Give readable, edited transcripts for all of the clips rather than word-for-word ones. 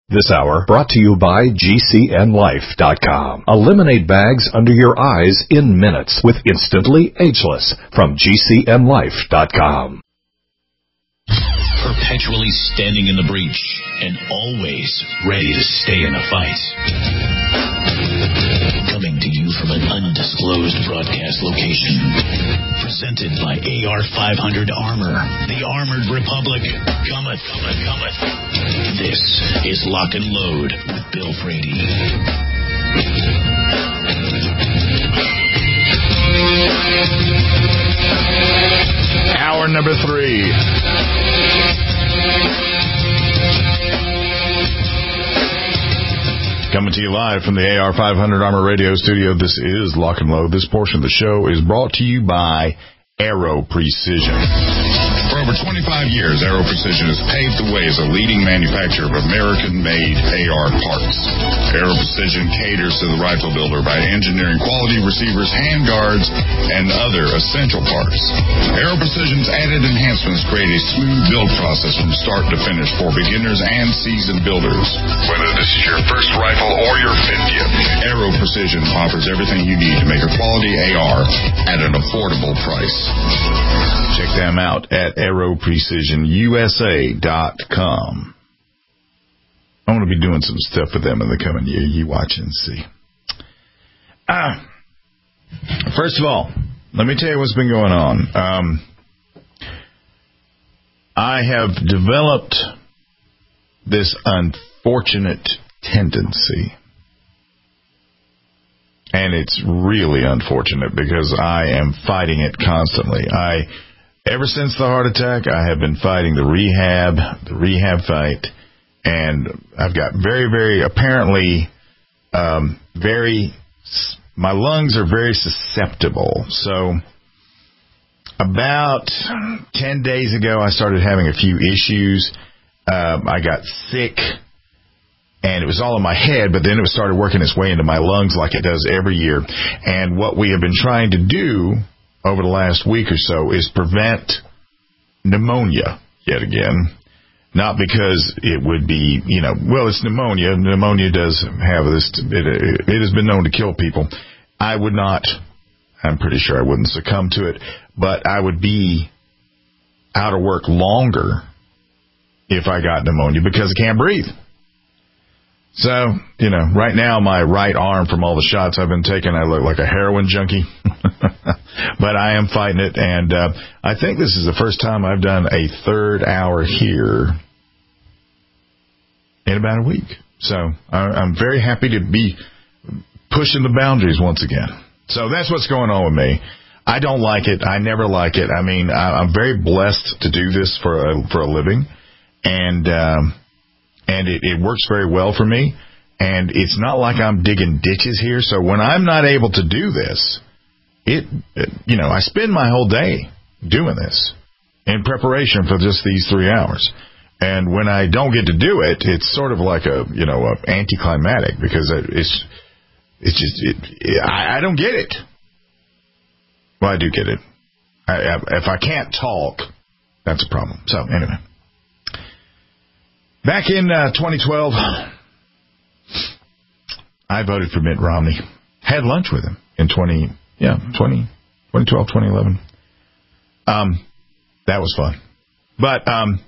This hour brought to you by GCNLife.com. Eliminate bags under your eyes in minutes with Instantly Ageless from GCNLife.com. Perpetually standing in the breach and always ready to stay in a fight. Coming to you from an undisclosed broadcast location. Presented by AR-500 Armor. The Armored Republic cometh. This is Lock and Load with Bill Frady. Hour number 3. Coming to you live from the AR-500 Armor Radio Studio. This is Lock and Load. This portion of the show is brought to you by Aero Precision. For over 25 years, Aero Precision has paved the way as a leading manufacturer of American-made AR parts. Aero Precision caters to the rifle builder by engineering quality receivers, handguards, and other essential parts. Aero Precision's added enhancements create a smooth build process from start to finish for beginners and seasoned builders. Whether this is your first rifle or your 50th, Aero Precision offers everything you need to make a quality AR at an affordable price. Check them out at AeroPrecisionUSA.com. I'm going to be doing some stuff with them in the coming year. You watch and see. First of all, let me tell you what's been going on. I have developed this unfortunate tendency. And it's really unfortunate because I am fighting it constantly. Ever since the heart attack, I have been fighting the rehab fight, and I've got my lungs are very susceptible. So about 10 days ago, I started having a few issues. I got sick. And it was all in my head, but then it started working its way into my lungs like it does every year. And what we have been trying to do over the last week or so is prevent pneumonia yet again. Not because it would be, it's pneumonia. Pneumonia does have this, it has been known to kill people. I'm pretty sure I wouldn't succumb to it, but I would be out of work longer if I got pneumonia because I can't breathe. So, right now my right arm from all the shots I've been taking, I look like a heroin junkie. But I am fighting it, and I think this is the first time I've done a third hour here in about a week. So I'm very happy to be pushing the boundaries once again. So that's what's going on with me. I don't like it. I never like it. I mean, I'm very blessed to do this for a living, and it works very well for me, and it's not like I'm digging ditches here. So when I'm not able to do this, I spend my whole day doing this in preparation for just these 3 hours. And when I don't get to do it, it's sort of like a anticlimactic because I don't get it. Well, I do get it. If I can't talk, that's a problem. So anyway. Back in 2012, I voted for Mitt Romney. Had lunch with him in 2012, 2011. That was fun. But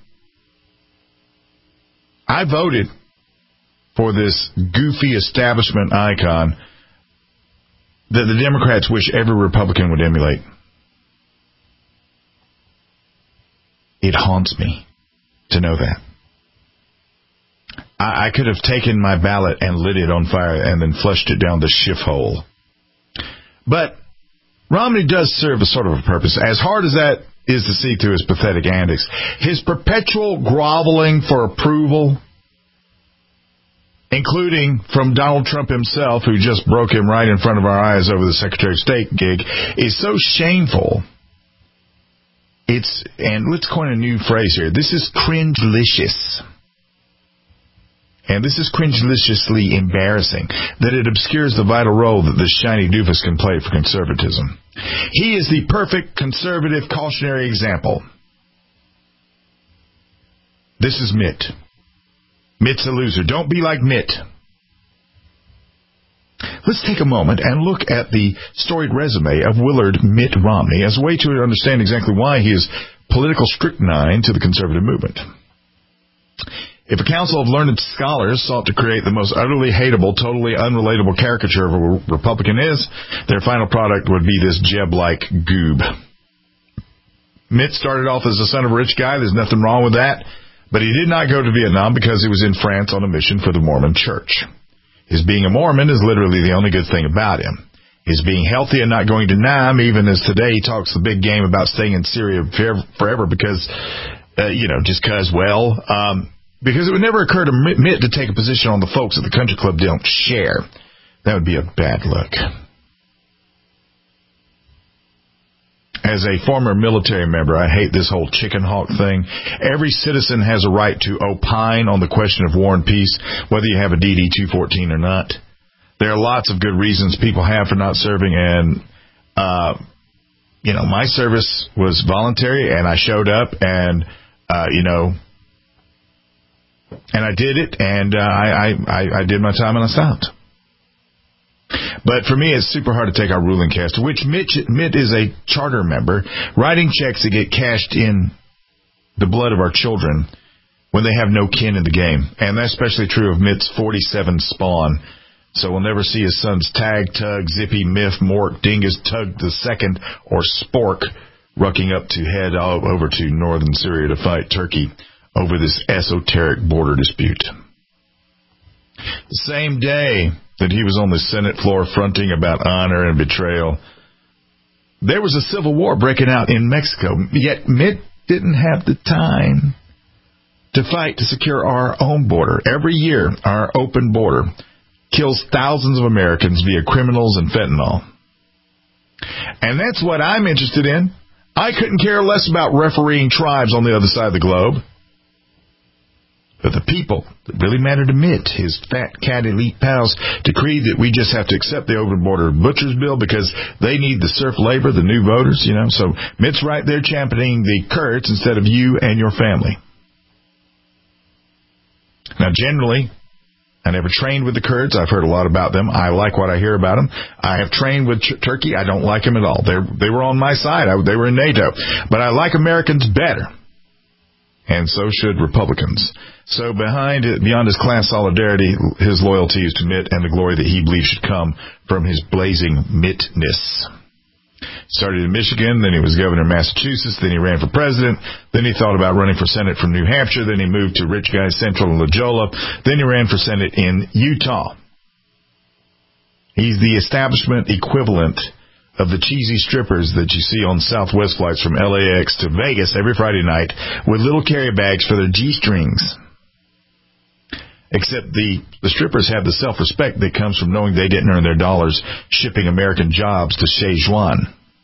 I voted for this goofy establishment icon that the Democrats wish every Republican would emulate. It haunts me to know that. I could have taken my ballot and lit it on fire and then flushed it down the shift hole. But Romney does serve a sort of a purpose. As hard as that is to see through his pathetic antics, his perpetual groveling for approval, including from Donald Trump himself, who just broke him right in front of our eyes over the Secretary of State gig, is so shameful. And let's coin a new phrase here. This is cringelicious. And this is cringeliciously embarrassing that it obscures the vital role that this shiny doofus can play for conservatism. He is the perfect conservative cautionary example. This is Mitt. Mitt's a loser. Don't be like Mitt. Let's take a moment and look at the storied resume of Willard Mitt Romney as a way to understand exactly why he is political strychnine to the conservative movement. If a council of learned scholars sought to create the most utterly hateable, totally unrelatable caricature of a Republican is, their final product would be this Jeb-like goob. Mitt started off as the son of a rich guy. There's nothing wrong with that. But he did not go to Vietnam because he was in France on a mission for the Mormon Church. His being a Mormon is literally the only good thing about him. His being healthy and not going to Nam, even as today he talks the big game about staying in Syria forever because, just because it would never occur to Mitt to take a position on the folks at the country club don't share. That would be a bad look. As a former military member, I hate this whole chicken hawk thing. Every citizen has a right to opine on the question of war and peace, whether you have a DD-214 or not. There are lots of good reasons people have for not serving, and, my service was voluntary, and I showed up, and, and I did it, and I did my time, and I stopped. But for me, it's super hard to take our ruling caste, which Mitt is a charter member, writing checks that get cashed in the blood of our children when they have no kin in the game. And that's especially true of Mitt's 47 spawn. So we'll never see his sons Tag, Tug, Zippy, Miff, Mork, Dingus, Tug II, or Spork rucking up to head over to northern Syria to fight Turkey over this esoteric border dispute. The same day that he was on the Senate floor fronting about honor and betrayal, there was a civil war breaking out in Mexico. Yet Mitt didn't have the time to fight to secure our own border. Every year, our open border kills thousands of Americans via criminals and fentanyl. And that's what I'm interested in. I couldn't care less about refereeing tribes on the other side of the globe. But the people that really matter to Mitt, his fat cat elite pals, decreed that we just have to accept the open border butcher's bill because they need the serf labor, the new voters, So Mitt's right there championing the Kurds instead of you and your family. Now, generally, I never trained with the Kurds. I've heard a lot about them. I like what I hear about them. I have trained with Turkey. I don't like them at all. They were on my side. They were in NATO. But I like Americans better. And so should Republicans. So beyond his class solidarity, his loyalty is to Mitt and the glory that he believes should come from his blazing Mittness. Started in Michigan, then he was governor of Massachusetts, then he ran for president, then he thought about running for Senate from New Hampshire, then he moved to Rich Guy Central in La Jolla, then he ran for Senate in Utah. He's the establishment equivalent of the cheesy strippers that you see on Southwest flights from LAX to Vegas every Friday night with little carry bags for their G-strings. Except the strippers have the self-respect that comes from knowing they didn't earn their dollars shipping American jobs to Sichuan.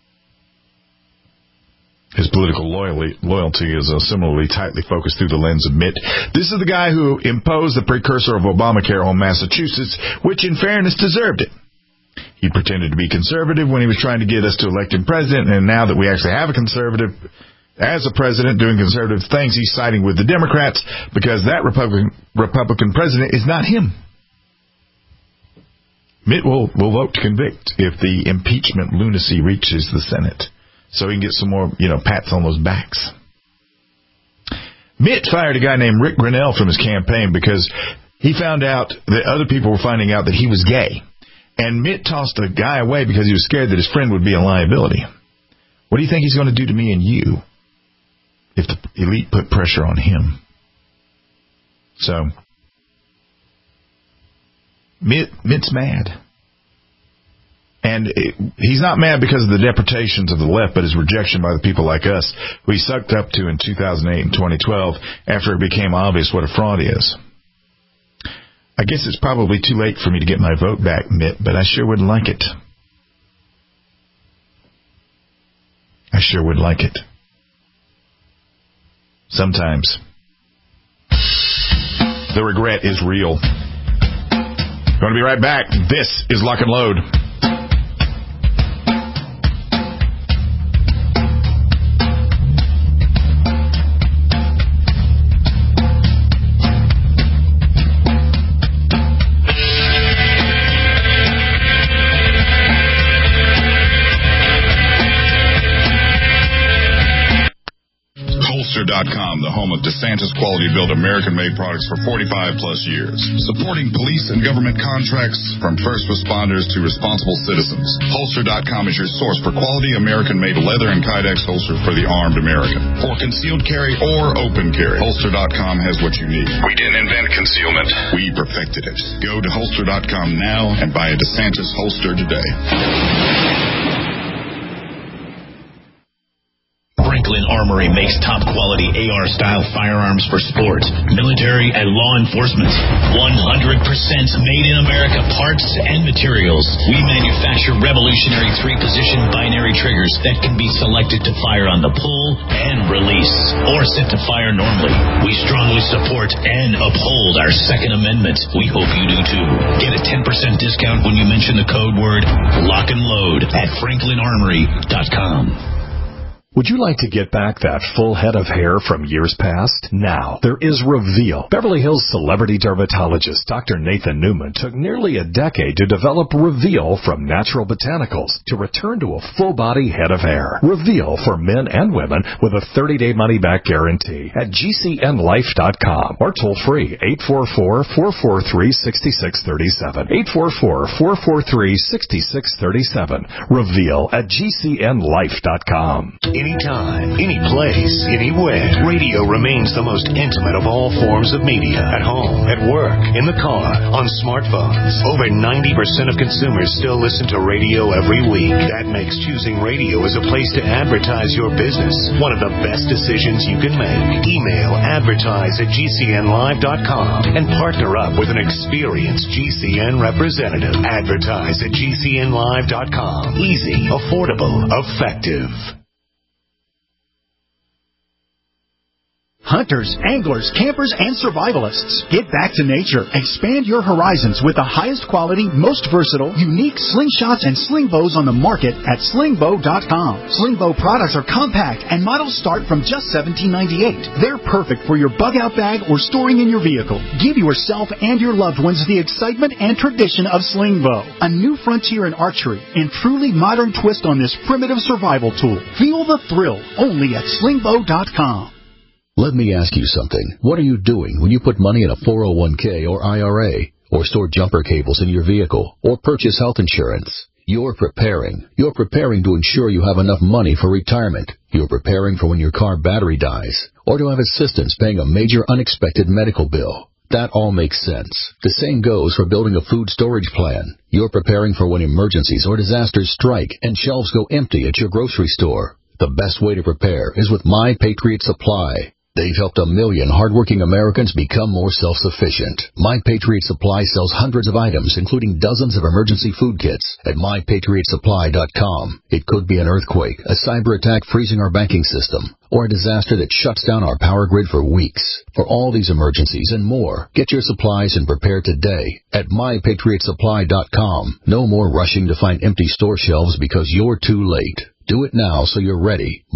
His political loyalty is similarly tightly focused through the lens of Mitt. This is the guy who imposed the precursor of Obamacare on Massachusetts, which in fairness deserved it. He pretended to be conservative when he was trying to get us to elect him president, and now that we actually have a conservative as a president doing conservative things, he's siding with the Democrats because that Republican president is not him. Mitt will vote to convict if the impeachment lunacy reaches the Senate, so he can get some more, pats on those backs. Mitt fired a guy named Rick Grinnell from his campaign because he found out that other people were finding out that he was gay. And Mitt tossed a guy away because he was scared that his friend would be a liability. What do you think he's going to do to me and you if the elite put pressure on him? So, Mitt's mad. And he's not mad because of the deportations of the left, but his rejection by the people like us, who he sucked up to in 2008 and 2012 after it became obvious what a fraud is. I guess it's probably too late for me to get my vote back, Mitt, but I sure would like it. I sure would like it. Sometimes the regret is real. Going to be right back. This is Lock and Load. Holster.com, the home of DeSantis quality-built American-made products for 45-plus years. Supporting police and government contracts from first responders to responsible citizens. Holster.com is your source for quality American-made leather and Kydex holsters for the armed American. For concealed carry or open carry, Holster.com has what you need. We didn't invent concealment. We perfected it. Go to Holster.com now and buy a DeSantis holster today. Franklin Armory makes top-quality AR-style firearms for sport, military, and law enforcement. 100% made-in-America parts and materials. We manufacture revolutionary 3-position binary triggers that can be selected to fire on the pull and release, or set to fire normally. We strongly support and uphold our Second Amendment. We hope you do too. Get a 10% discount when you mention the code word Lock and Load at FranklinArmory.com. Would you like to get back that full head of hair from years past? Now, there is Reveal. Beverly Hills celebrity dermatologist Dr. Nathan Newman took nearly a decade to develop Reveal from natural botanicals to return to a full-body head of hair. Reveal for men and women with a 30-day money-back guarantee at GCNlife.com or toll-free 844-443-6637. 844-443-6637. Reveal at GCNlife.com. Anytime, any place, anywhere. Radio remains the most intimate of all forms of media. At home, at work, in the car, on smartphones. Over 90% of consumers still listen to radio every week. That makes choosing radio as a place to advertise your business one of the best decisions you can make. Email advertise@GCNlive.com and partner up with an experienced GCN representative. Advertise at GCNlive.com. Easy, affordable, effective. Hunters, anglers, campers, and survivalists. Get back to nature. Expand your horizons with the highest quality, most versatile, unique slingshots and sling bows on the market at slingbow.com. Sling bow products are compact and models start from just $17.98. They're perfect for your bug-out bag or storing in your vehicle. Give yourself and your loved ones the excitement and tradition of sling bow. A new frontier in archery and truly modern twist on this primitive survival tool. Feel the thrill only at slingbow.com. Let me ask you something. What are you doing when you put money in a 401k or IRA, or store jumper cables in your vehicle, or purchase health insurance? You're preparing. You're preparing to ensure you have enough money for retirement. You're preparing for when your car battery dies, or to have assistance paying a major unexpected medical bill. That all makes sense. The same goes for building a food storage plan. You're preparing for when emergencies or disasters strike and shelves go empty at your grocery store. The best way to prepare is with My Patriot Supply. They've helped 1 million hardworking Americans become more self-sufficient. My Patriot Supply sells hundreds of items, including dozens of emergency food kits at MyPatriotSupply.com. It could be an earthquake, a cyber attack freezing our banking system, or a disaster that shuts down our power grid for weeks. For all these emergencies and more, get your supplies and prepare today at MyPatriotSupply.com. No more rushing to find empty store shelves because you're too late. Do it now so you're ready.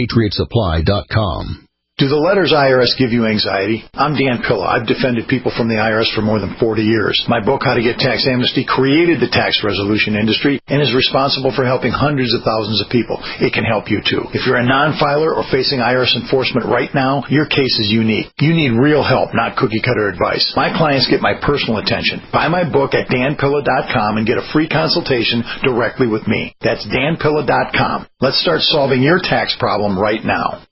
MyPatriotSupply.com. Do the letters IRS give you anxiety? I'm Dan Pilla. I've defended people from the IRS for more than 40 years. My book, How to Get Tax Amnesty, created the tax resolution industry and is responsible for helping hundreds of thousands of people. It can help you too. If you're a non-filer or facing IRS enforcement right now, your case is unique. You need real help, not cookie-cutter advice. My clients get my personal attention. Buy my book at danpilla.com and get a free consultation directly with me. That's danpilla.com. Let's start solving your tax problem right now.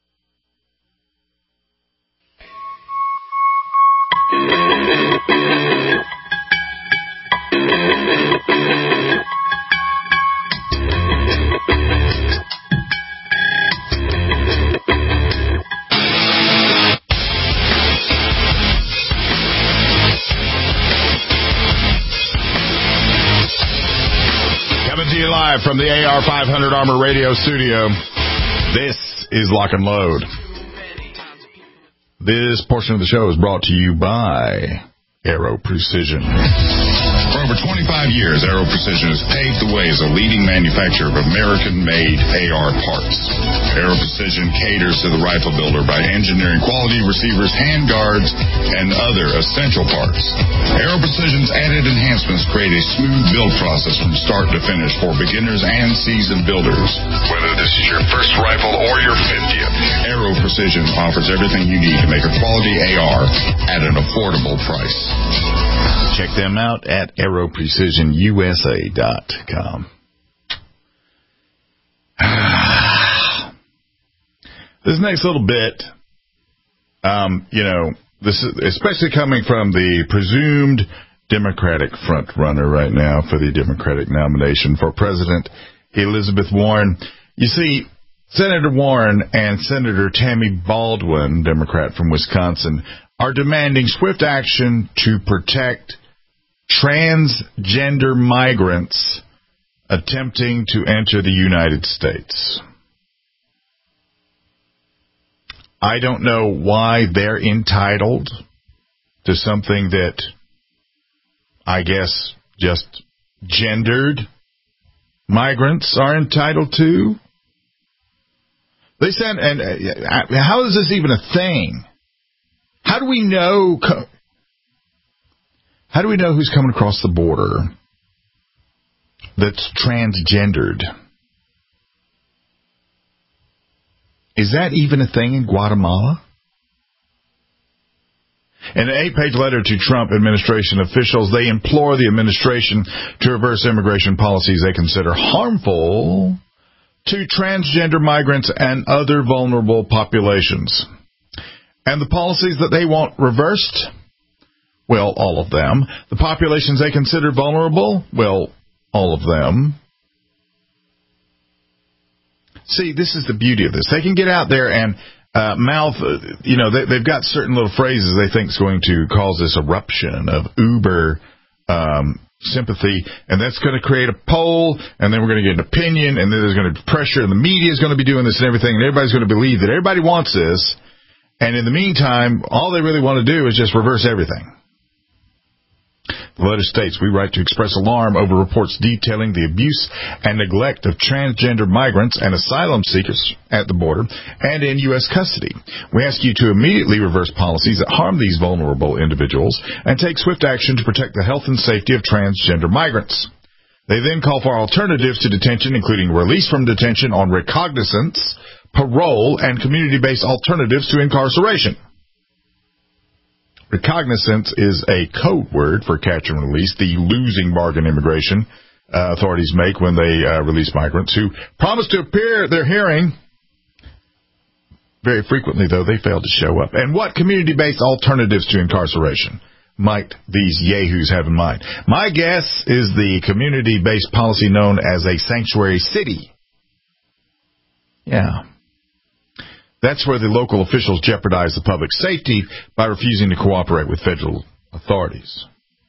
Coming to you live from the AR-500 Armor Radio Studio. This is Lock and Load. This portion of the show is brought to you by Aero Precision. For over 25 years, Aero Precision has paved the way as a leading manufacturer of American-made AR parts. Aero Precision caters to the rifle builder by engineering quality receivers, handguards, and other essential parts. Aero Precision's added targeted enhancements create a smooth build process from start to finish for beginners and seasoned builders. Whether this is your first rifle or your 50th, Aero Precision offers everything you need to make a quality AR at an affordable price. Check them out at aeroprecisionusa.com. This next little bit, this is especially coming from the presumed Democratic front runner right now for the Democratic nomination for President, Elizabeth Warren. You see, Senator Warren and Senator Tammy Baldwin, Democrat from Wisconsin, are demanding swift action to protect transgender migrants attempting to enter the United States. I don't know why they're entitled to something that I guess just gendered migrants are entitled to. They said, and how is this even a thing? How do we know? How do we know who's coming across the border that's transgendered? Is that even a thing in Guatemala? In an 8-page letter to Trump administration officials, they implore the administration to reverse immigration policies they consider harmful to transgender migrants and other vulnerable populations. And the policies that they want reversed? Well, all of them. The populations they consider vulnerable? Well, all of them. See, this is the beauty of this. They can get out there and mouth, they've got certain little phrases they think is going to cause this eruption of uber sympathy, and that's going to create a poll, and then we're going to get an opinion, and then there's going to be pressure, and the media is going to be doing this and everything, and everybody's going to believe that everybody wants this, and in the meantime, all they really want to do is just reverse everything. The letter states, we write to express alarm over reports detailing the abuse and neglect of transgender migrants and asylum seekers at the border and in U.S. custody. We ask you to immediately reverse policies that harm these vulnerable individuals and take swift action to protect the health and safety of transgender migrants. They then call for alternatives to detention, including release from detention on recognizance, parole, and community-based alternatives to incarceration. Recognizance is a code word for catch and release, the losing bargain immigration authorities make when they release migrants who promise to appear at their hearing. Very frequently, though, they fail to show up. And what community-based alternatives to incarceration might these yahoos have in mind? My guess is the community-based policy known as a sanctuary city. Yeah. That's where the local officials jeopardize the public safety by refusing to cooperate with federal authorities.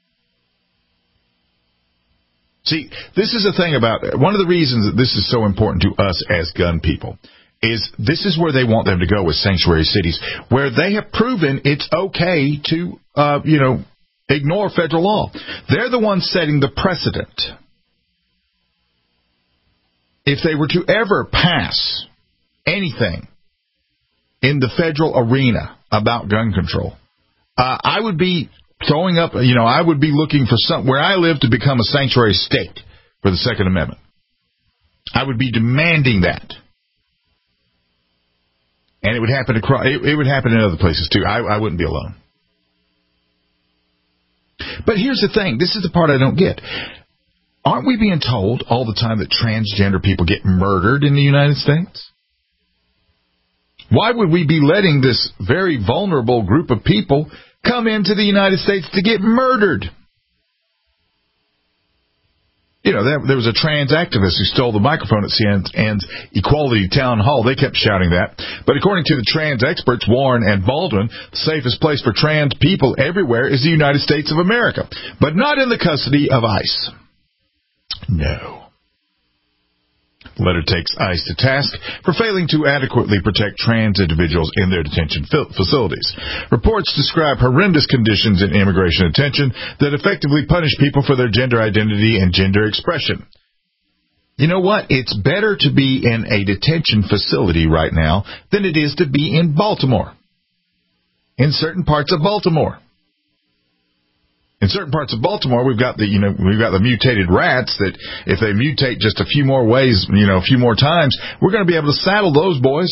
See, this is the thing about, one of the reasons that this is so important to us as gun people is this is where they want them to go with sanctuary cities, where they have proven it's okay to, ignore federal law. They're the ones setting the precedent. If they were to ever pass anything in the federal arena about gun control, I would be throwing up, I would be looking for where I live to become a sanctuary state for the Second Amendment. I would be demanding that. And it would happen it would happen in other places too. I wouldn't be alone. But here's the thing. This is the part I don't get. Aren't we being told all the time that transgender people get murdered in the United States? Why would we be letting this very vulnerable group of people come into the United States to get murdered? There was a trans activist who stole the microphone at CNN's Equality Town Hall. They kept shouting that. But according to the trans experts, Warren and Baldwin, the safest place for trans people everywhere is the United States of America, but not in the custody of ICE. No. The letter takes ICE to task for failing to adequately protect trans individuals in their detention facilities. Reports describe horrendous conditions in immigration detention that effectively punish people for their gender identity and gender expression. You know what? It's better to be in a detention facility right now than it is to be in Baltimore. In certain parts of Baltimore. In certain parts of Baltimore, we've got the mutated rats that if they mutate just a few more ways, a few more times, we're going to be able to saddle those boys.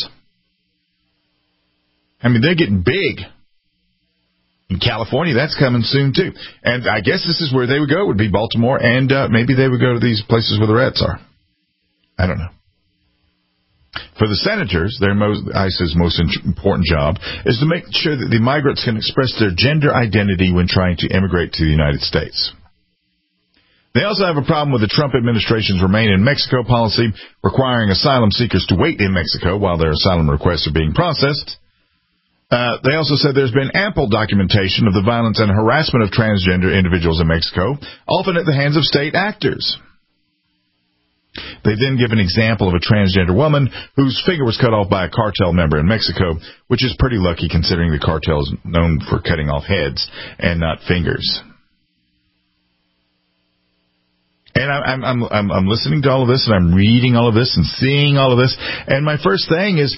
I mean, they're getting big. In California, that's coming soon, too. And I guess this is where they would go, would be Baltimore, and maybe they would go to these places where the rats are. I don't know. For the senators, ICE's most important job is to make sure that the migrants can express their gender identity when trying to immigrate to the United States. They also have a problem with the Trump administration's Remain in Mexico policy, requiring asylum seekers to wait in Mexico while their asylum requests are being processed. They also said there's been ample documentation of the violence and harassment of transgender individuals in Mexico, often at the hands of state actors. They then give an example of a transgender woman whose finger was cut off by a cartel member in Mexico, which is pretty lucky considering the cartel is known for cutting off heads and not fingers. And I'm listening to all of this, and I'm reading all of this, and seeing all of this, and my first thing is,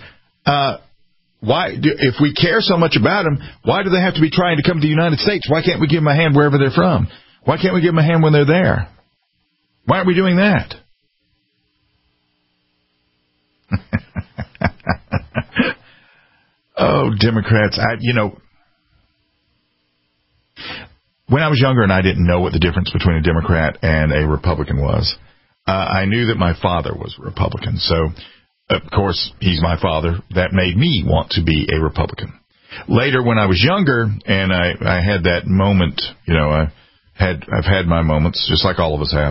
if we care so much about them, why do they have to be trying to come to the United States? Why can't we give them a hand wherever they're from? Why can't we give them a hand when they're there? Why aren't we doing that? Oh, Democrats, when I was younger and I didn't know what the difference between a Democrat and a Republican was, I knew that my father was a Republican. So, of course, he's my father. That made me want to be a Republican. Later, when I was younger and I had that moment, I've had my moments, just like all of us have.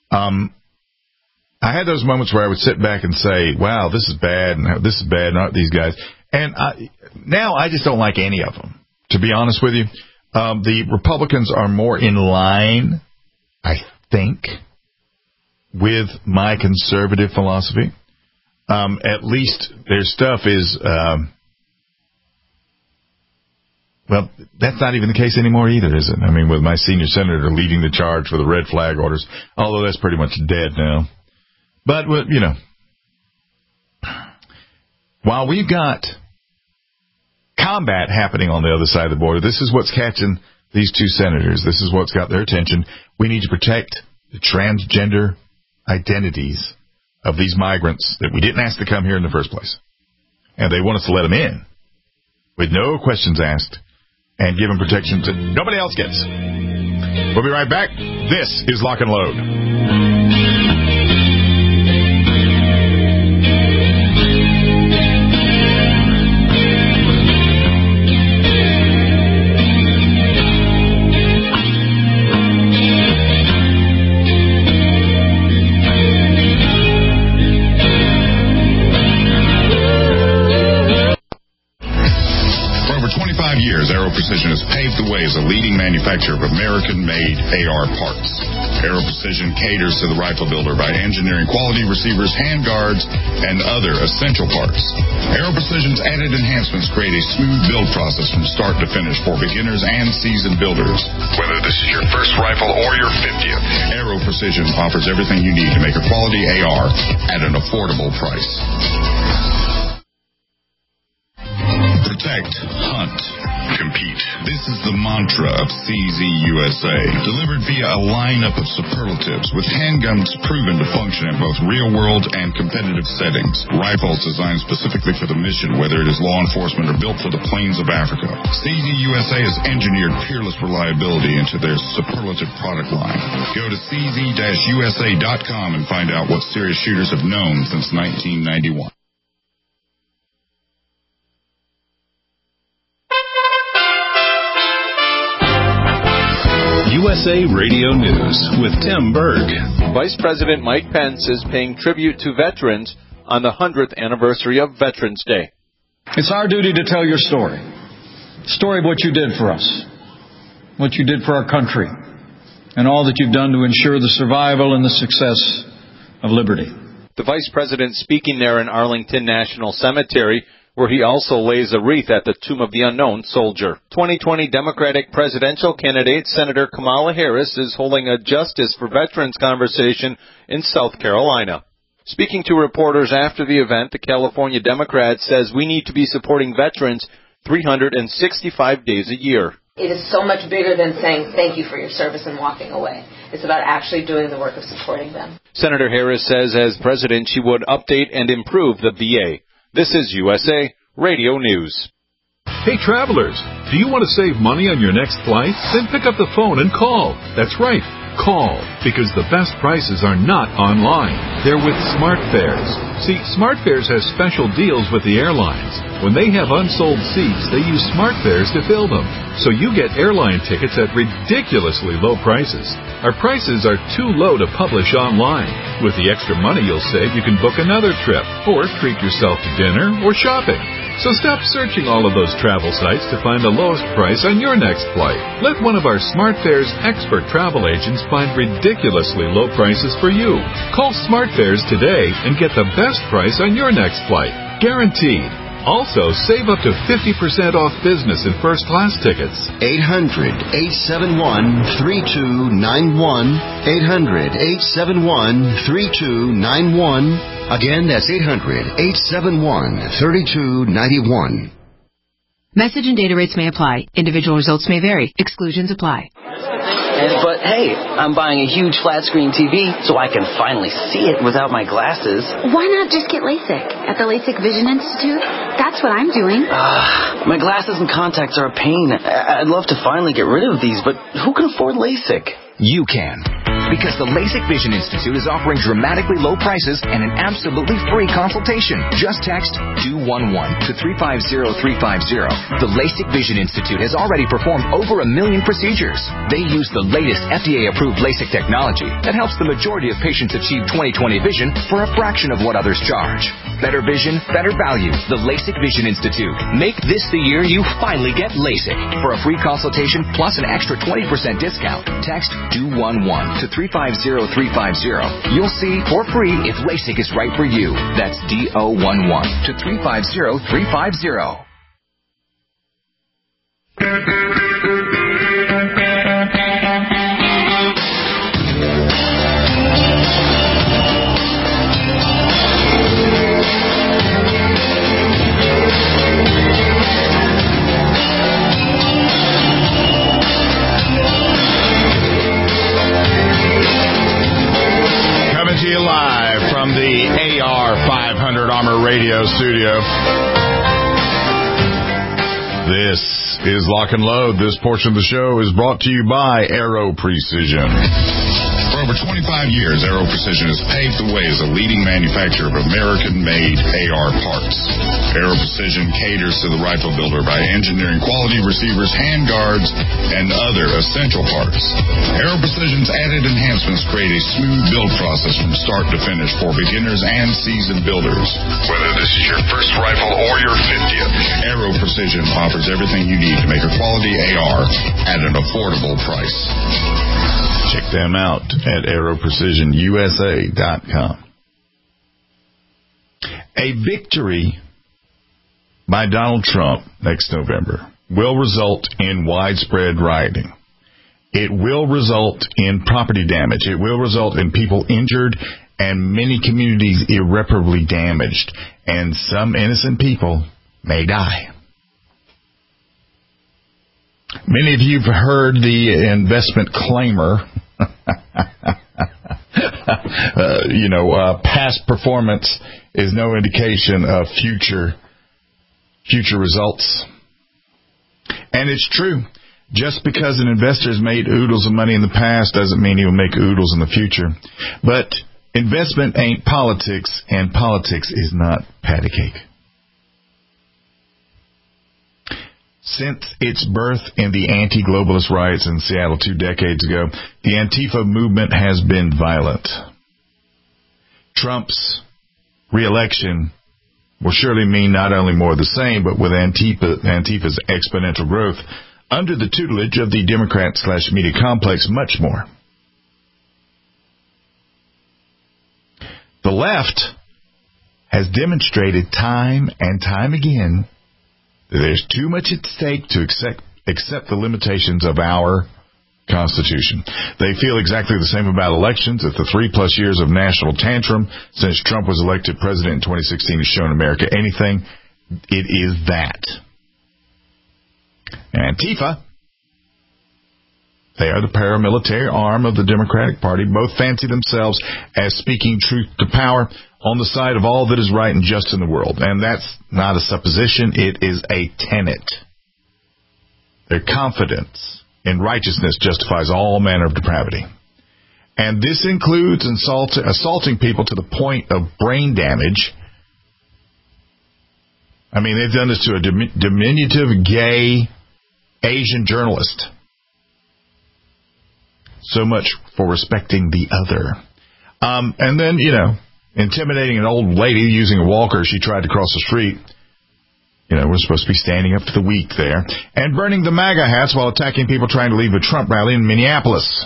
I had those moments where I would sit back and say, wow, this is bad, and this is bad, not these guys. And now I just don't like any of them, to be honest with you. The Republicans are more in line, I think, with my conservative philosophy. At least their stuff is, well, that's not even the case anymore either, is it? I mean, with my senior senator leading the charge for the red flag orders, although that's pretty much dead now. But, while we've got combat happening on the other side of the border, this is what's catching these two senators. This is what's got their attention. We need to protect the transgender identities of these migrants that we didn't ask to come here in the first place. And they want us to let them in with no questions asked and give them protections that nobody else gets. We'll be right back. This is Lock and Load. Aero Precision has paved the way as a leading manufacturer of American-made AR parts. Aero Precision caters to the rifle builder by engineering quality receivers, handguards, and other essential parts. Aero Precision's added enhancements create a smooth build process from start to finish for beginners and seasoned builders. Whether this is your first rifle or your 50th, Aero Precision offers everything you need to make a quality AR at an affordable price. Protect, hunt, compete. This is the mantra of CZ USA, delivered via a lineup of superlatives with handguns proven to function in both real-world and competitive settings. Rifles designed specifically for the mission, whether it is law enforcement or built for the plains of Africa. CZ USA has engineered peerless reliability into their superlative product line. Go to cz-usa.com and find out what serious shooters have known since 1991. USA Radio News with Tim Berg. Vice President Mike Pence is paying tribute to veterans on the 100th anniversary of Veterans Day. It's our duty to tell your story. Story of what you did for us, what you did for our country, and all that you've done to ensure the survival and the success of liberty. The Vice President speaking there in Arlington National Cemetery, where he also lays a wreath at the Tomb of the Unknown Soldier. 2020 Democratic presidential candidate Senator Kamala Harris is holding a Justice for Veterans conversation in South Carolina. Speaking to reporters after the event, the California Democrat says we need to be supporting veterans 365 days a year. It is so much bigger than saying thank you for your service and walking away. It's about actually doing the work of supporting them. Senator Harris says as president she would update and improve the VA. This is USA Radio News. Hey travelers, do you want to save money on your next flight? Then pick up the phone and call. That's right. Call, because the best prices are not online. They're with SmartFares. See, SmartFares has special deals with the airlines. When they have unsold seats, they use SmartFares to fill them. So you get airline tickets at ridiculously low prices. Our prices are too low to publish online. With the extra money you'll save, you can book another trip, or treat yourself to dinner or shopping. So stop searching all of those travel sites to find the lowest price on your next flight. Let one of our SmartFares expert travel agents find ridiculously low prices for you. Call SmartFares today and get the best price on your next flight. Guaranteed. Also, save up to 50% off business and first-class tickets. 800-871-3291. 800-871-3291. Again, that's 800-871-3291. Message and data rates may apply. Individual results may vary. Exclusions apply. But hey, I'm buying a huge flat-screen TV so I can finally see it without my glasses. Why not just get LASIK at the LASIK Vision Institute? That's what I'm doing. My glasses and contacts are a pain. I'd love to finally get rid of these, but who can afford LASIK? You can. Because the LASIK Vision Institute is offering dramatically low prices and an absolutely free consultation. Just text 211 to 350350. The LASIK Vision Institute has already performed over 1 million procedures. They use the latest FDA-approved LASIK technology that helps the majority of patients achieve 20/20 vision for a fraction of what others charge. Better vision, better value. The LASIK Vision Institute. Make this the year you finally get LASIK. For a free consultation plus an extra 20% discount, text 211 to 350350. You'll see for free if LASIK is right for you. That's D-O-11 to 350350. To you live from the AR500 Armor Radio studio. This is Lock and Load. This portion of the show is brought to you by Aero Precision. For over 25 years, Aero Precision has paved the way as a leading manufacturer of American-made AR parts. Aero Precision caters to the rifle builder by engineering quality receivers, handguards, and other essential parts. Aero Precision's added enhancements create a smooth build process from start to finish for beginners and seasoned builders. Whether this is your first rifle or your 50th, Aero Precision offers everything you need to make a quality AR at an affordable price. Check them out at AeroPrecisionUSA.com. A victory by Donald Trump next November will result in widespread rioting. It will result in property damage. It will result in people injured and many communities irreparably damaged. And some innocent people may die. Many of you have heard the investment claimer. Past performance is no indication of future results. And it's true. Just because an investor has made oodles of money in the past doesn't mean he will make oodles in the future. But investment ain't politics, and politics is not patty cake. Since its birth in the anti-globalist riots in Seattle 2 decades ago, the Antifa movement has been violent. Trump's re-election will surely mean not only more of the same, but with Antifa's exponential growth, under the tutelage of the Democrat/media complex, much more. The left has demonstrated time and time again that there's too much at stake to accept the limitations of our Constitution. They feel exactly the same about elections. If the 3+ years of national tantrum since Trump was elected president in 2016 has shown America anything, it is that. Antifa They are the paramilitary arm of the Democratic Party. Both fancy themselves as speaking truth to power on the side of all that is right and just in the world. And that's not a supposition. It is a tenet. Their confidence in righteousness justifies all manner of depravity. And this includes assaulting people to the point of brain damage. I mean, they've done this to a diminutive gay Asian journalist. So much for respecting the other. And then, intimidating an old lady using a walker. She tried to cross the street. We're supposed to be standing up to the weak there. And burning the MAGA hats while attacking people trying to leave a Trump rally in Minneapolis.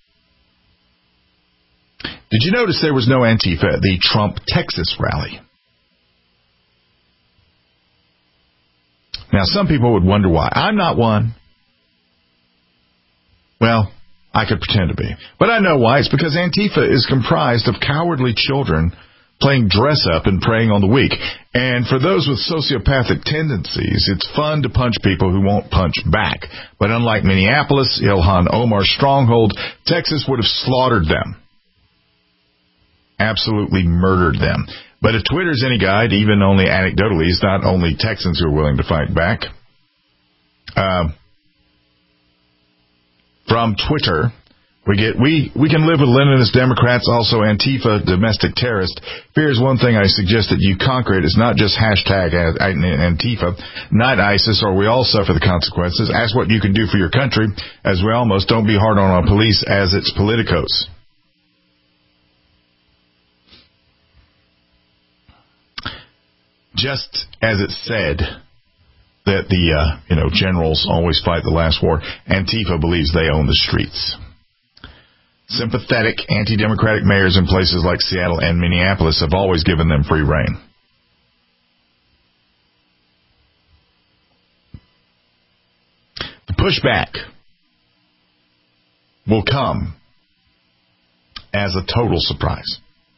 Did you notice there was no Antifa at the Trump Texas rally? Now, some people would wonder why. I'm not one. Well, I could pretend to be. But I know why. It's because Antifa is comprised of cowardly children playing dress-up and preying on the weak. And for those with sociopathic tendencies, it's fun to punch people who won't punch back. But unlike Minneapolis, Ilhan Omar's stronghold, Texas would have slaughtered them. Absolutely murdered them. But if Twitter's any guide, even only anecdotally, it's not only Texans who are willing to fight back. From Twitter, we can live with Leninist Democrats, also Antifa, domestic terrorist. Here's one thing I suggest that you conquer it. It's not just hashtag Antifa, not ISIS, or we all suffer the consequences. Ask what you can do for your country, as we almost don't be hard on our police as its politicos. Just as it said that the generals always fight the last war, Antifa believes they own the streets. Sympathetic anti-democratic mayors in places like Seattle and Minneapolis have always given them free rein. The pushback will come as a total surprise.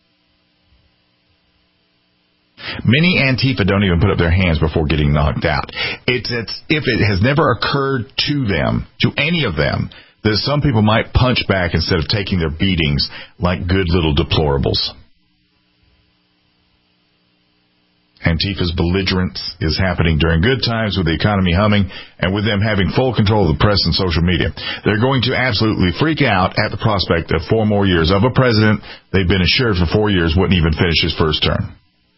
Many Antifa don't even put up their hands before getting knocked out. It's if it has never occurred to them, to any of them, that some people might punch back instead of taking their beatings like good little deplorables. Antifa's belligerence is happening during good times with the economy humming and with them having full control of the press and social media. They're going to absolutely freak out at the prospect of 4 more years of a president they've been assured for 4 years wouldn't even finish his first term.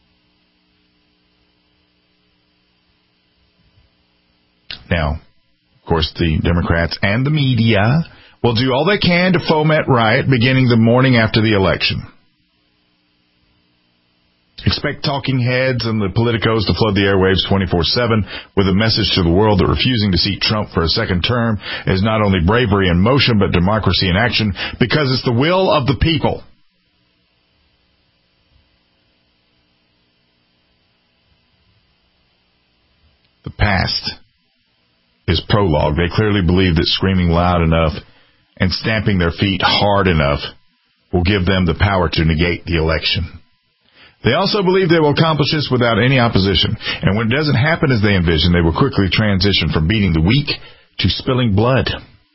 Now, of course, the Democrats and the media will do all they can to foment riot beginning the morning after the election. Expect talking heads and the politicos to flood the airwaves 24/7 with a message to the world that refusing to seat Trump for a second term is not only bravery in motion, but democracy in action, because it's the will of the people. The past is prologue. They clearly believe that screaming loud enough and stamping their feet hard enough will give them the power to negate the election. They also believe they will accomplish this without any opposition. And when it doesn't happen as they envision, they will quickly transition from beating the weak to spilling blood.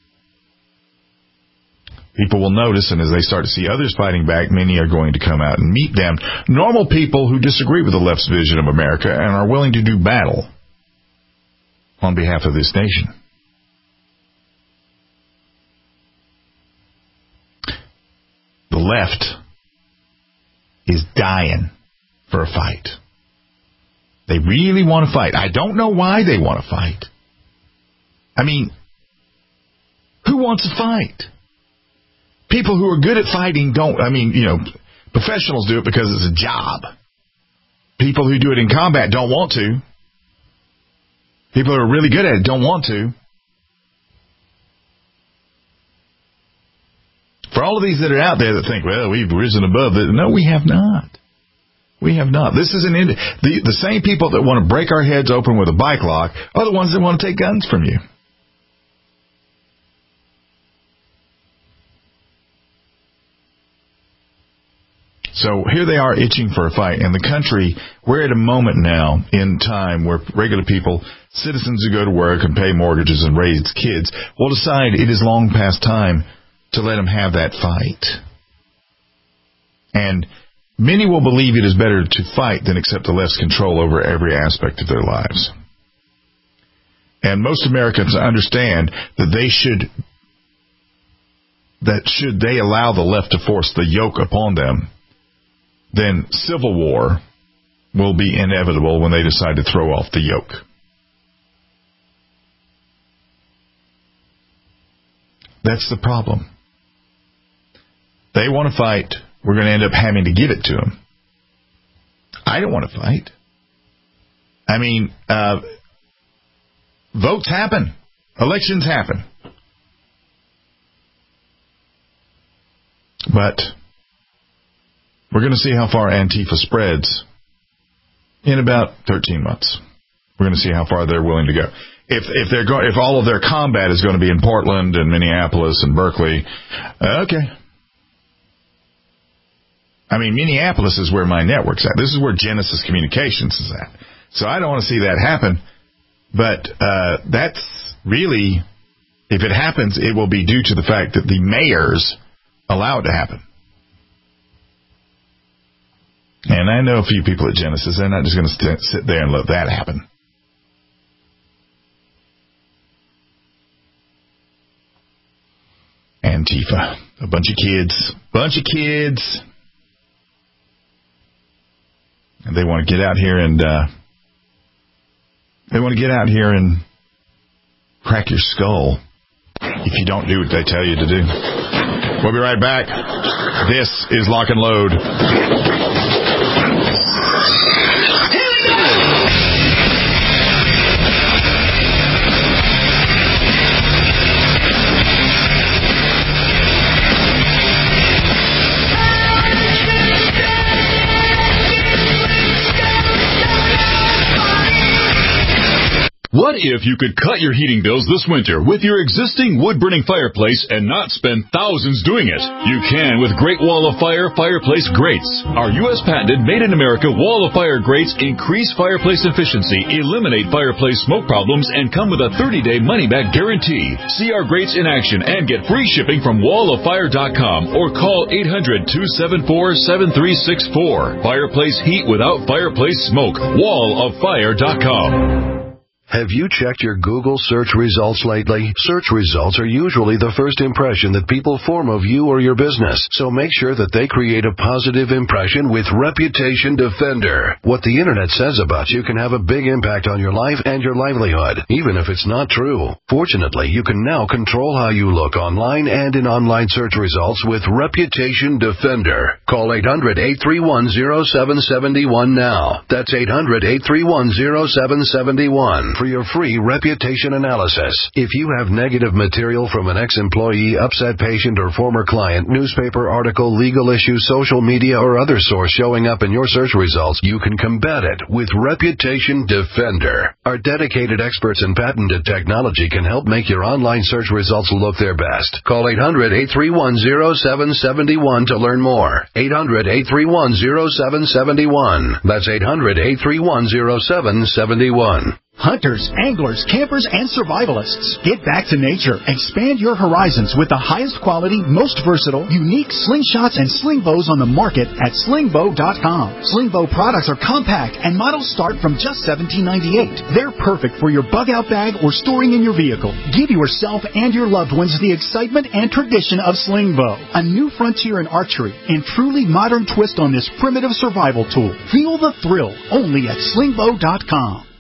People will notice, and as they start to see others fighting back, many are going to come out and meet them. Normal people who disagree with the left's vision of America and are willing to do battle on behalf of this nation. The left is dying for a fight. They really want to fight. I don't know why they want to fight. I mean, who wants to fight? People who are good at fighting don't, professionals do it because it's a job. People who do it in combat don't want to. People who are really good at it don't want to. For all of these that are out there that think, well, we've risen above it. No, we have not. We have not. This is the same people that want to break our heads open with a bike lock are the ones that want to take guns from you. So here they are itching for a fight. And the country, we're at a moment now in time where regular people, citizens who go to work and pay mortgages and raise kids, will decide it is long past time to let them have that fight. And many will believe it is better to fight than accept the left's control over every aspect of their lives. And most Americans understand that should they allow the left to force the yoke upon them, then civil war will be inevitable when they decide to throw off the yoke. That's the problem. They want to fight. We're going to end up having to give it to them. I don't want to fight. I mean, votes happen. Elections happen. But we're going to see how far Antifa spreads in about 13 months. We're going to see how far they're willing to go. If all of their combat is going to be in Portland and Minneapolis and Berkeley, okay. I mean, Minneapolis is where my network's at. This is where Genesis Communications is at. So I don't want to see that happen. But that's really, if it happens, it will be due to the fact that the mayors allow it to happen. And I know a few people at Genesis. They're not just going to sit there and let that happen. Antifa. A bunch of kids. And they want to get out here and crack your skull if you don't do what they tell you to do. We'll be right back. This is Lock and Load. What if you could cut your heating bills this winter with your existing wood-burning fireplace and not spend thousands doing it? You can with Great Wall of Fire fireplace grates. Our U.S. patented made-in-America Wall of Fire grates increase fireplace efficiency, eliminate fireplace smoke problems, and come with a 30-day money-back guarantee. See our grates in action and get free shipping from walloffire.com or call 800-274-7364. Fireplace heat without fireplace smoke. walloffire.com. Have you checked your Google search results lately? Search results are usually the first impression that people form of you or your business, so make sure that they create a positive impression with Reputation Defender. What the internet says about you can have a big impact on your life and your livelihood, even if it's not true. Fortunately, you can now control how you look online and in online search results with Reputation Defender. Call 800-831-0771 now. That's 800-831-0771. For your free reputation analysis. If you have negative material from an ex-employee, upset patient, or former client, newspaper article, legal issue, social media, or other source showing up in your search results, you can combat it with Reputation Defender. Our dedicated experts in patented technology can help make your online search results look their best. Call 800-831-0771 to learn more. 800-831-0771. That's 800-831-0771. Hunters, anglers, campers, and survivalists. Get back to nature. Expand your horizons with the highest quality, most versatile, unique slingshots and sling bows on the market at slingbow.com. Slingbow products are compact and models start from just $17.98. They're perfect for your bug-out bag or storing in your vehicle. Give yourself and your loved ones the excitement and tradition of Slingbow, a new frontier in archery and truly modern twist on this primitive survival tool. Feel the thrill only at slingbow.com.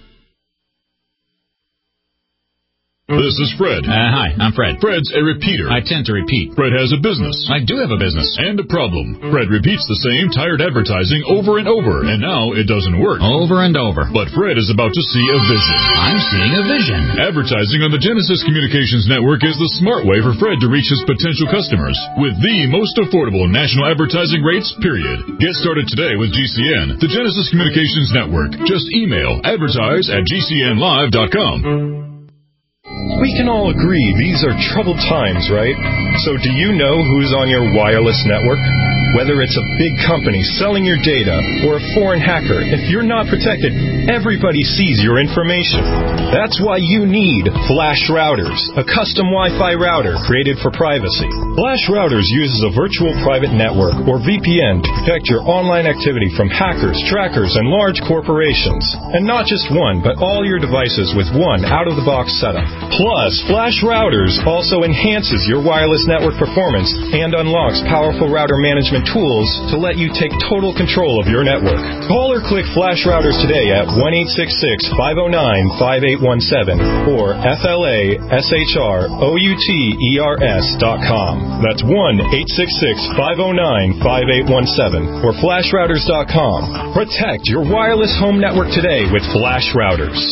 This is Fred. Hi, I'm Fred. Fred's a repeater. I tend to repeat. Fred has a business. I do have a business. And a problem. Fred repeats the same tired advertising over and over, and now it doesn't work. Over and over. But Fred is about to see a vision. I'm seeing a vision. Advertising on the Genesis Communications Network is the smart way for Fred to reach his potential customers with the most affordable national advertising rates, period. Get started today with GCN, the Genesis Communications Network. Just email advertise@gcnlive.com. We can all agree these are troubled times, right? So do you know who's on your wireless network? Whether it's a big company selling your data or a foreign hacker, if you're not protected, everybody sees your information. That's why you need Flash Routers, a custom Wi-Fi router created for privacy. Flash Routers uses a virtual private network, or VPN, to protect your online activity from hackers, trackers, and large corporations. And not just one, but all your devices with one out-of-the-box setup. Plus, Flash Routers also enhances your wireless network performance and unlocks powerful router management tools to let you take total control of your network. Call or click Flash Routers today at 1-866-509-5817 or FLASHROUTERS.com. That's 1-866-509-5817 or FlashRouters.com. Protect your wireless home network today with Flash Routers.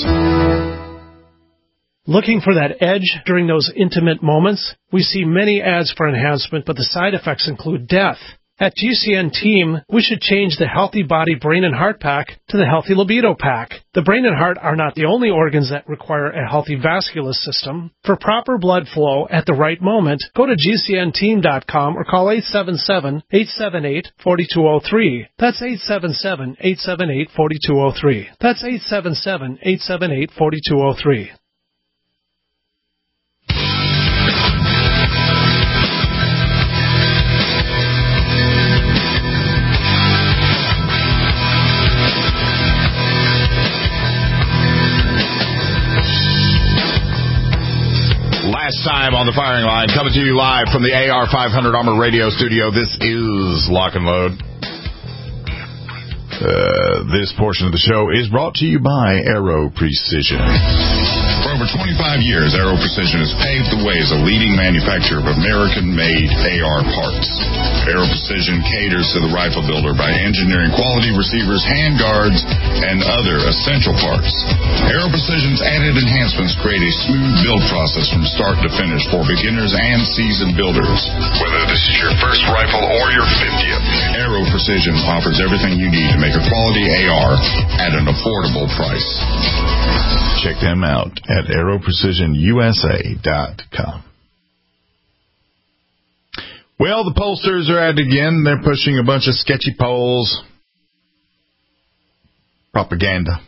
Looking for that edge during those intimate moments? We see many ads for enhancement, but the side effects include death. At GCN Team, we should change the Healthy Body Brain and Heart Pack to the Healthy Libido Pack. The brain and heart are not the only organs that require a healthy vascular system. For proper blood flow at the right moment, go to GCNteam.com or call 877-878-4203. That's 877-878-4203. That's 877-878-4203. Last time on the firing line, coming to you live from the AR500 Armor Radio Studio. This is Lock and Load. This portion of the show is brought to you by Aero Precision. For over 25 years, Aero Precision has paved the way as a leading manufacturer of American-made AR parts. Aero Precision caters to the rifle builder by engineering quality receivers, handguards, and other essential parts. Aero Precision's added enhancements create a smooth build process from start to finish for beginners and seasoned builders. Whether this is your first rifle or your 50th, Aero Precision offers everything you need to make a quality AR at an affordable price. Check them out at aeroprecisionusa.com. Well, the pollsters are at it again. They're pushing a bunch of sketchy polls. Propaganda.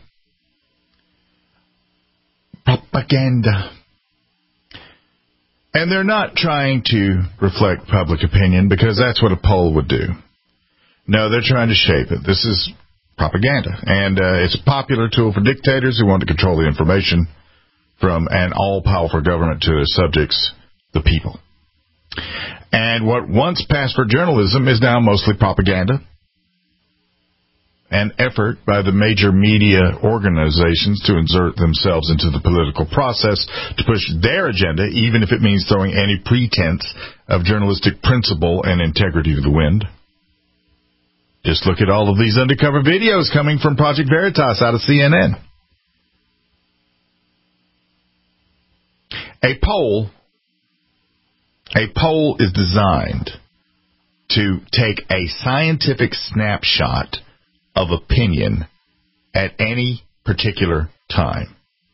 And they're not trying to reflect public opinion because that's what a poll would do. No, they're trying to shape it. This is propaganda. And it's a popular tool for dictators who want to control the information from an all-powerful government to their subjects, the people. And what once passed for journalism is now mostly propaganda. An effort by the major media organizations to insert themselves into the political process to push their agenda, even if it means throwing any pretense of journalistic principle and integrity to the wind. Just look at all of these undercover videos coming from Project Veritas out of CNN. A poll is designed to take a scientific snapshot of opinion at any particular time.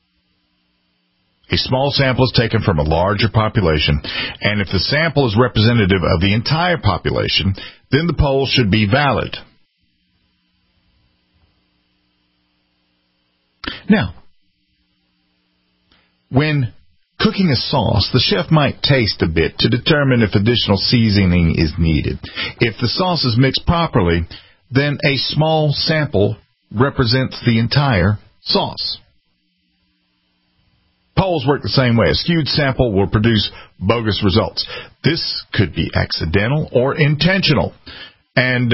A small sample is taken from a larger population, and if the sample is representative of the entire population, then the poll should be valid. Now, when cooking a sauce, the chef might taste a bit to determine if additional seasoning is needed. If the sauce is mixed properly, then a small sample represents the entire sauce. Polls work the same way. A skewed sample will produce bogus results. This could be accidental or intentional. And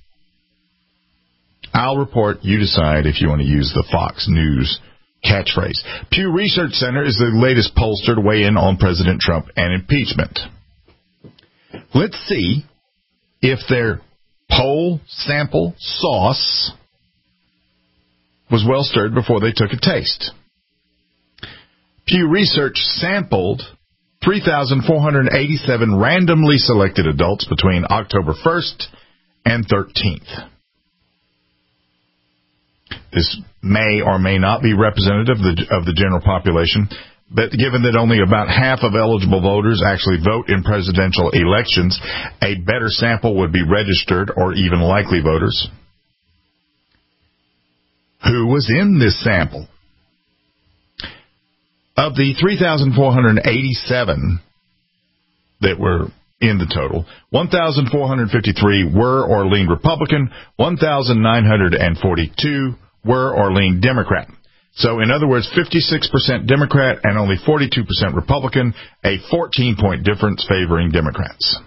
I'll report, you decide if you want to use the Fox News catchphrase. Pew Research Center is the latest pollster to weigh in on President Trump and impeachment. Let's see if their poll sample sauce was well stirred before they took a taste. Pew Research sampled 3,487 randomly selected adults between October 1st and 13th. This may or may not be representative of the general population, But given that only about half of eligible voters actually vote in presidential elections, a better sample would be registered or even likely voters. Who was in this sample? Of the 3,487 that were in the total, 1,453 were or leaned Republican, 1,942 were or leaned Democrat. So, in other words, 56% Democrat and only 42% Republican, a 14-point difference favoring Democrats.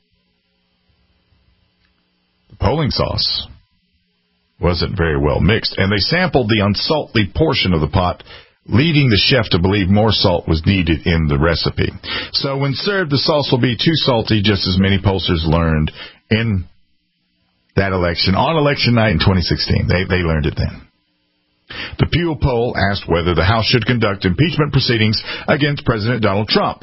The polling sauce wasn't very well mixed, and they sampled the unsalty portion of the pot, leading the chef to believe more salt was needed in the recipe. So, when served, the sauce will be too salty, just as many pollsters learned in that election, on election night in 2016. They learned it then. The Pew poll asked whether the House should conduct impeachment proceedings against President Donald Trump.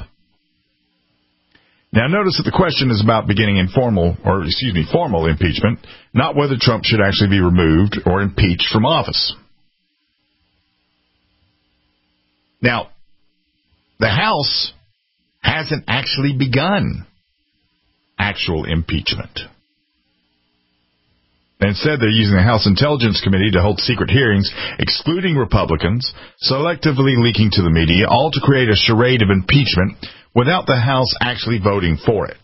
Now, notice that the question is about beginning formal impeachment, not whether Trump should actually be removed or impeached from office. Now, the House hasn't actually begun actual impeachment. Instead, they're using the House Intelligence Committee to hold secret hearings, excluding Republicans, selectively leaking to the media, all to create a charade of impeachment without the House actually voting for it.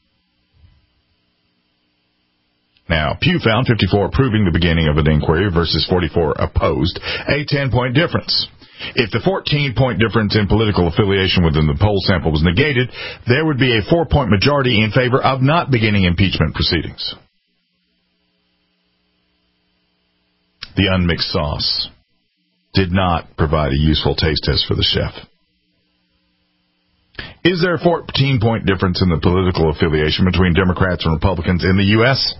Now, Pew found 54 approving the beginning of an inquiry versus 44 opposed, a 10-point difference. If the 14-point difference in political affiliation within the poll sample was negated, there would be a 4-point majority in favor of not beginning impeachment proceedings. The unmixed sauce did not provide a useful taste test for the chef. Is there a 14-point difference in the political affiliation between Democrats and Republicans in the U.S.?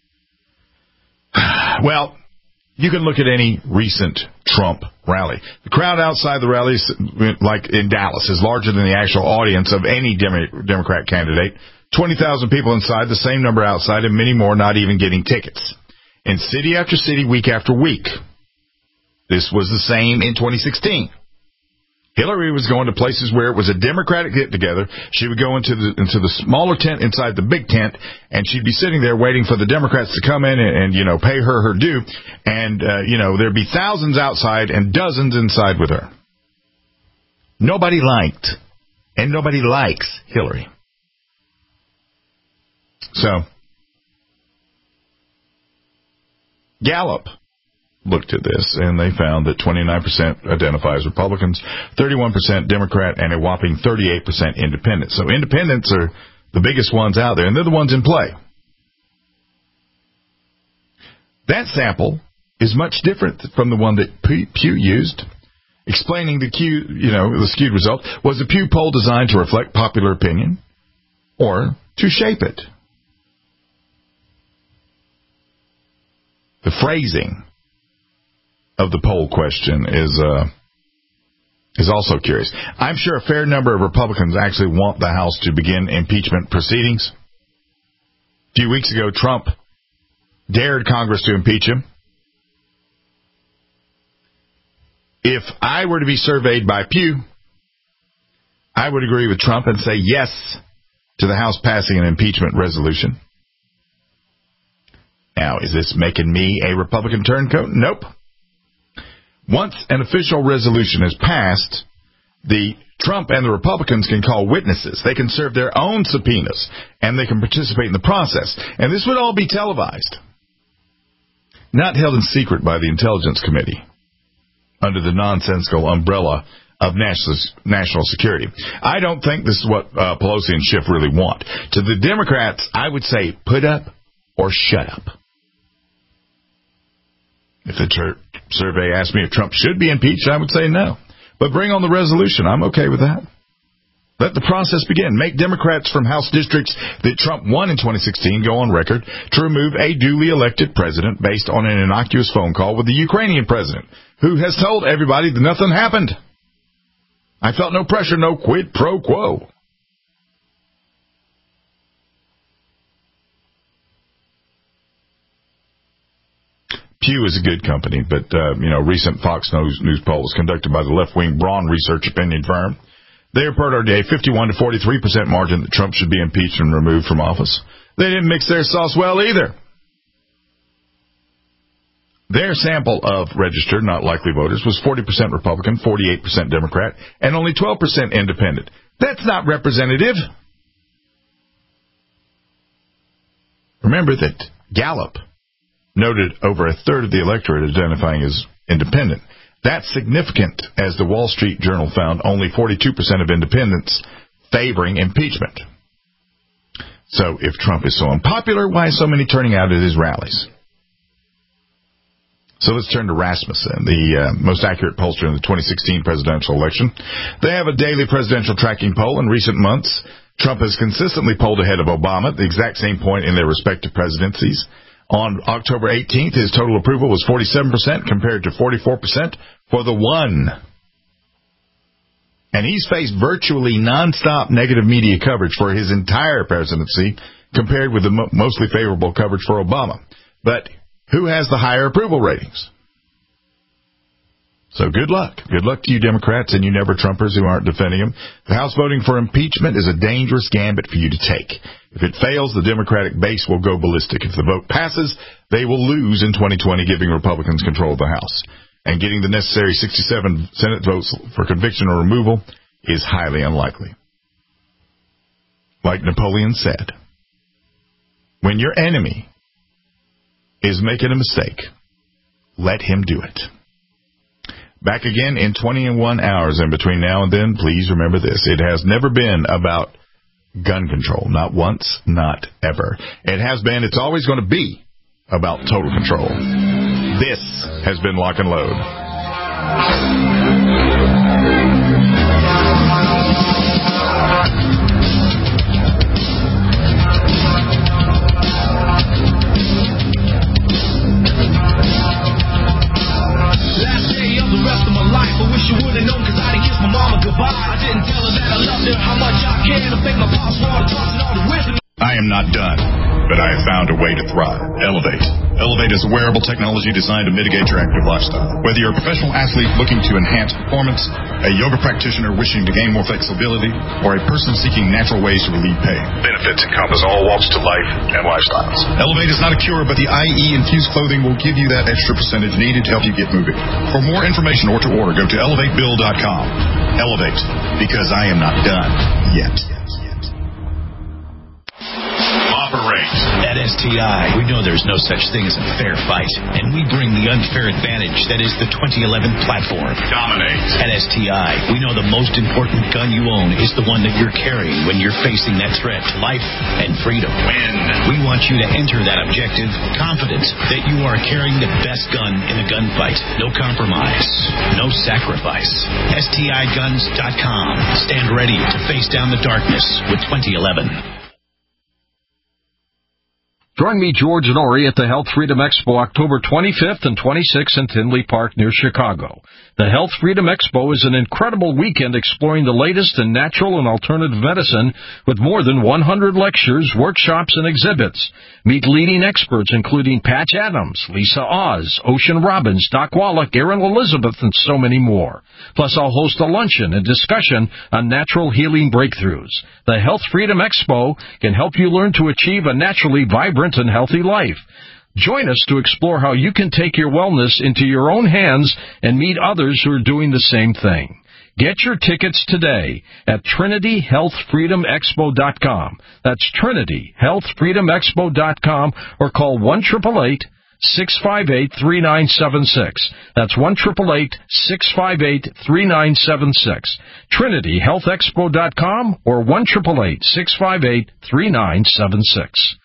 Well, you can look at any recent Trump rally. The crowd outside the rally, like in Dallas, is larger than the actual audience of any Democrat candidate. 20,000 people inside, the same number outside, and many more not even getting tickets. In city after city, week after week. This was the same in 2016. Hillary was going to places where it was a Democratic get-together. She would go into the smaller tent inside the big tent, and she'd be sitting there waiting for the Democrats to come in and pay her due. And, there'd be thousands outside and dozens inside with her. Nobody liked, and nobody likes Hillary. So, Gallup looked at this, and they found that 29% identify as Republicans, 31% Democrat, and a whopping 38% independent. So independents are the biggest ones out there, and they're the ones in play. That sample is much different from the one that Pew used. Explaining the skewed result, was the Pew poll designed to reflect popular opinion or to shape it? The phrasing of the poll question is also curious. I'm sure a fair number of Republicans actually want the House to begin impeachment proceedings. A few weeks ago, Trump dared Congress to impeach him. If I were to be surveyed by Pew, I would agree with Trump and say yes to the House passing an impeachment resolution. Now, is this making me a Republican turncoat? Nope. Once an official resolution is passed, the Trump and the Republicans can call witnesses. They can serve their own subpoenas, and they can participate in the process. And this would all be televised, not held in secret by the Intelligence Committee under the nonsensical umbrella of national security. I don't think this is what Pelosi and Schiff really want. To the Democrats, I would say put up or shut up. If the survey asked me if Trump should be impeached, I would say no. But bring on the resolution. I'm okay with that. Let the process begin. Make Democrats from House districts that Trump won in 2016 go on record to remove a duly elected president based on an innocuous phone call with the Ukrainian president, who has told everybody that nothing happened. I felt no pressure, no quid pro quo. Pew is a good company, but, recent Fox News poll was conducted by the left-wing Braun research opinion firm. They reported a 51 to 43% margin that Trump should be impeached and removed from office. They didn't mix their sauce well either. Their sample of registered, not likely voters was 40% Republican, 48% Democrat, and only 12% independent. That's not representative. Remember that Gallup noted over a third of the electorate identifying as independent. That's significant, as the Wall Street Journal found only 42% of independents favoring impeachment. So if Trump is so unpopular, why is so many turning out at his rallies? So let's turn to Rasmussen, the most accurate pollster in the 2016 presidential election. They have a daily presidential tracking poll. In recent months, Trump has consistently polled ahead of Obama at the exact same point in their respective presidencies. On October 18th, his total approval was 47% compared to 44% for the one. And he's faced virtually nonstop negative media coverage for his entire presidency compared with the mostly favorable coverage for Obama. But who has the higher approval ratings? So good luck. Good luck to you Democrats and you never-Trumpers who aren't defending him. The House voting for impeachment is a dangerous gambit for you to take. If it fails, the Democratic base will go ballistic. If the vote passes, they will lose in 2020, giving Republicans control of the House. And getting the necessary 67 Senate votes for conviction or removal is highly unlikely. Like Napoleon said, when your enemy is making a mistake, let him do it. Back again in 21 hours, and between now and then, please remember this. It has never been about gun control. Not once, not ever. It has been, it's always going to be about total control. This has been Lock and Load. I wish you would've known, cause I didn't kiss my mama goodbye. I didn't tell her that I loved her, how much I cared. I think my pops wanted to toss it all the wisdom. I am not done, but I have found a way to thrive. Elevate. Elevate is a wearable technology designed to mitigate your active lifestyle. Whether you're a professional athlete looking to enhance performance, a yoga practitioner wishing to gain more flexibility, or a person seeking natural ways to relieve pain, benefits encompass all walks to life and lifestyles. Elevate is not a cure, but the IE-infused clothing will give you that extra percentage needed to help you get moving. For more information or to order, go to elevatebill.com. Elevate, because I am not done yet. Operate. At STI, we know there's no such thing as a fair fight, and we bring the unfair advantage that is the 2011 platform. Dominate. At STI, we know the most important gun you own is the one that you're carrying when you're facing that threat to life and freedom. Win. We want you to enter that objective confident that you are carrying the best gun in a gunfight. No compromise. No sacrifice. STIguns.com. Stand ready to face down the darkness with 2011. Join me, George Norrie, at the Health Freedom Expo October 25th and 26th in Tinley Park near Chicago. The Health Freedom Expo is an incredible weekend exploring the latest in natural and alternative medicine with more than 100 lectures, workshops, and exhibits. Meet leading experts including Patch Adams, Lisa Oz, Ocean Robbins, Doc Wallach, Erin Elizabeth, and so many more. Plus, I'll host a luncheon and discussion on natural healing breakthroughs. The Health Freedom Expo can help you learn to achieve a naturally vibrant and healthy life. Join us to explore how you can take your wellness into your own hands and meet others who are doing the same thing. Get your tickets today at TrinityHealthFreedomExpo.com. That's TrinityHealthFreedomExpo.com or call 1-888-658-3976. That's 1-888-658-3976. TrinityHealthExpo.com or 1-888-658-3976.